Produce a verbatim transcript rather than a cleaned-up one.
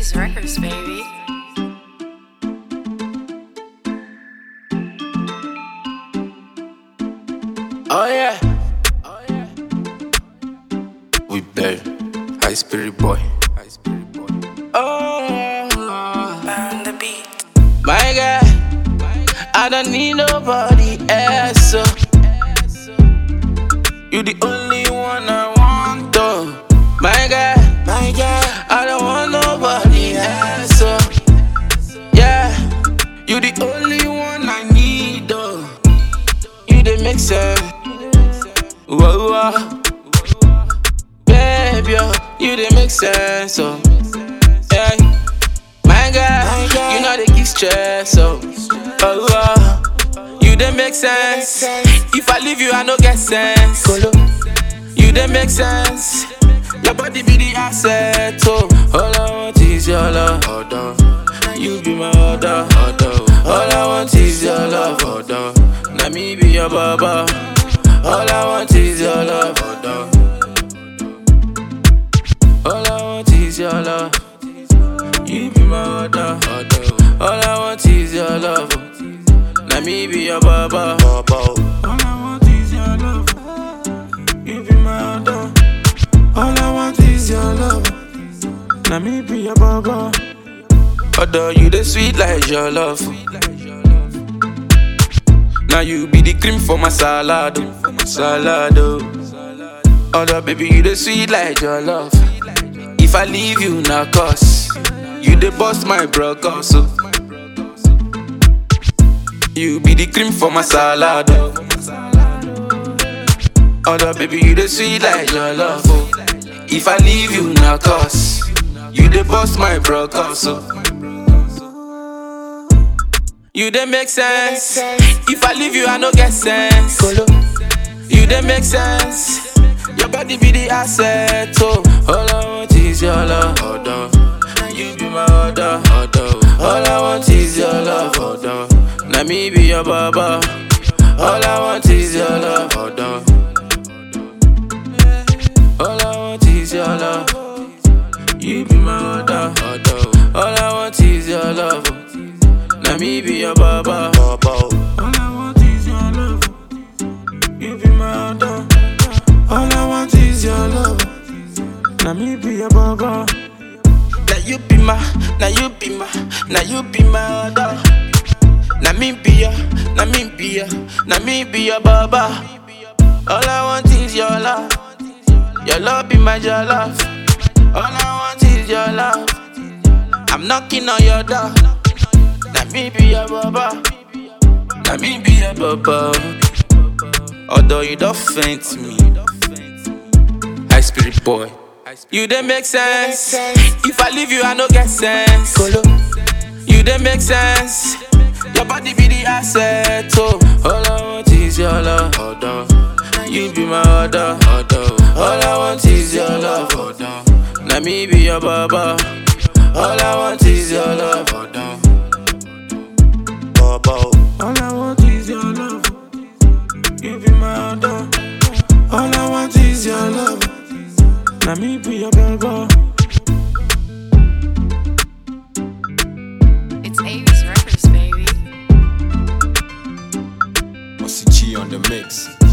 Avis Records, baby. Oh yeah, oh yeah. We bear, high spirit boy, high spirit boy. Oh, On the beat. my God, I don't need nobody else. So. You the only one I want, though. My God, my God, I don't want nobody else. So. Yeah, you the only one I need, though. You dey make sense. Whoa, whoa. Baby, you dey make sense, oh. Yeah. My God, you know they give stress, oh. Oh, oh. You dey make sense. If I leave you, I no get sense. You dey make sense. Your body be the asset, oh. All I want is your love, oh, you be my order, all I want is your love, oh, now me be your baba. All I want is your love, oh, all I want is your love. You be my order, all I want is your love. Now me be your baba. All I want is your love. You be my order. All I want is your love. Now me be your baba. Although you the sweet like your love. Now you be the cream for my salad, salad. Although baby you the sweet like your love. If I leave you now cause you the boss my bro so. You be the cream for my salad. Although baby you the sweet like your love. If I leave you now cause you the boss my bro so. You dey make sense. If I leave you, I no get sense. You dey make sense. Your body be the asset, oh. All I want is your love, oh, you be my order, oh, all I want is your love, oh, now me be your baba. All I want is your love, oh, all I want is your love. You be my order, oh, all I want is your love. Now me be your baba. All I want is your love. You be my order. All I want is your love. Now me be your baba. Now you be my, now you be my, now you be my order. Now me be your, now me be your, now me be your baba. All I want is your love. Your love be my your love. All I want is your love. I'm knocking on your door. Now me be your baba. Now me be your baba. Although you don't faint me, high spirit boy. You dey make sense. If I leave you, I no get sense. You dey make sense. Your body be the asset, oh. All I want is your love, oh, you be my order, oh, all I want is your love, oh, now me be your baba. All I want is your love, oh, all I want is your love. You be my order. All I want is your love. Now me be your baba. It's Avis Records, baby. Mossie G on the mix.